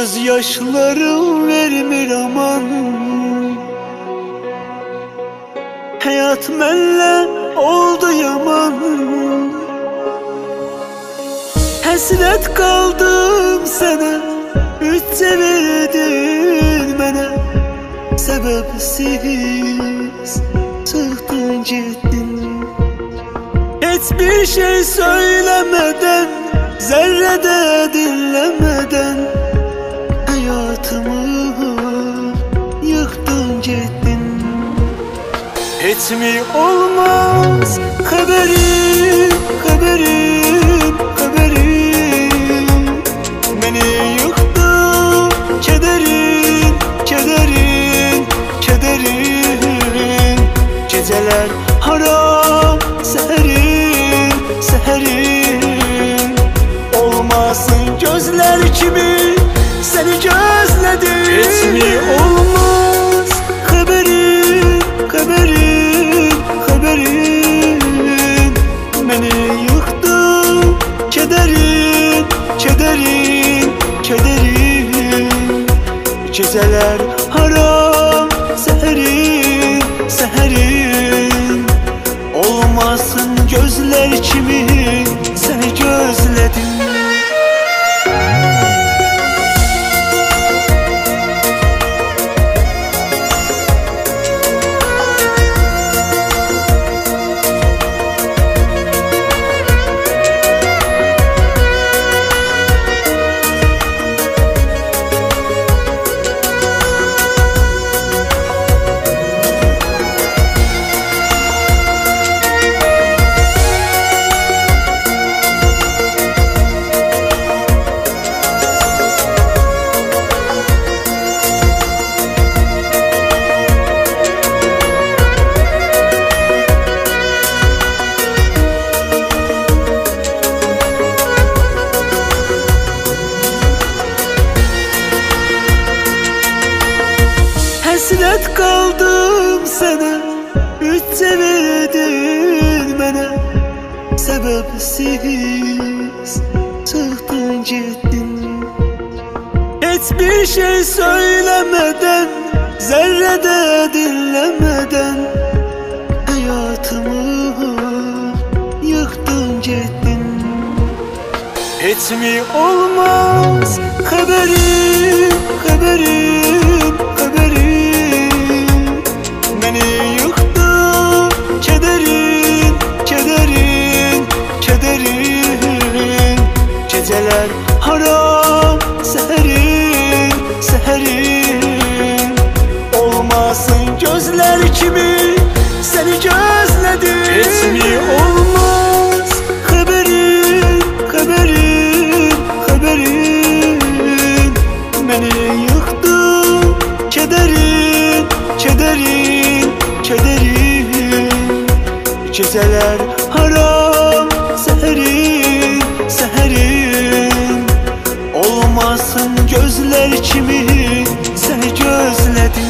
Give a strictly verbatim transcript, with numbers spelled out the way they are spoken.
Gözyaşlarım vermir aman. Hayat mənlə oldu yaman. Həsrət qaldım sənə, üçcə verdin mənə. Səbəbsiz çıxdın getdin. Heç bir şey söyləmədən, zərrə də dinləmədən həyatımı yıxdın getdin. Heç mi olmaz xəbərim, xəbərim, xəbərim. Məni yıxdın kədərin, kədərin, kədərin. Gecələr haram, səhərin, səhərin. Olmasın gözlər kimi səni gözlədim. Heç mi olmaz xəbərin, xəbərin, xəbərin. Məni yıxdın kədərin, kədərin, kədərin. Gecələr haram, səhərin, səhərin. Olmasın gözlər kimi səni gözlədim. Həsrət qaldım sənə, üçcə verdin mənə. Səbəbsiz çıxdın getdin. Heç bir şey söyləmədən, zərrə də dinləmədən həyatımı yıxdın getdin. Heç mi olmaz xəbərim, xəbərim, xəbərim. Məni yıxdın kədərin, kədərin, kədərin. Gecələr haram, səhərin, səhərin. Olmasın gözlər kimi səni gözlədim. Heç mi olmaz xəbərin, xəbərin, xəbərin. Məni yıxdın kədərin, kədərin, kədərin. Gecələr haram, səhərin, səhərin. Olmasın gözlər kimi səni gözlədim.